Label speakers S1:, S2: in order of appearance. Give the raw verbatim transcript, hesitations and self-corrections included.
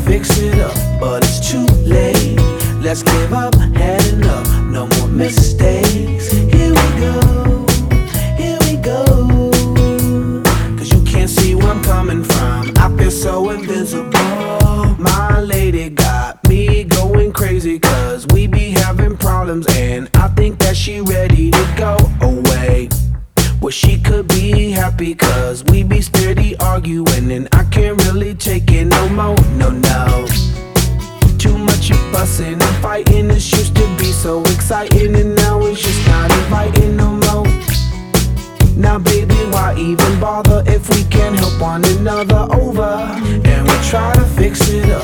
S1: fix it up, but it's too late. Let's give up, had enough, no more mistakes. Here we go, here we go. Cause you can't see where I'm coming from, I feel so invisible. My lady got me going crazy, cause we be having problems, and I think that she ready to go away. Well, she could be happy, cause we be steady arguing, and I can't really take it no more, no, no. Too much of fussing and fighting, this used to be so exciting, and now it's just not inviting no more. Now baby, why even bother if we can't help one another over? And we try to fix it up,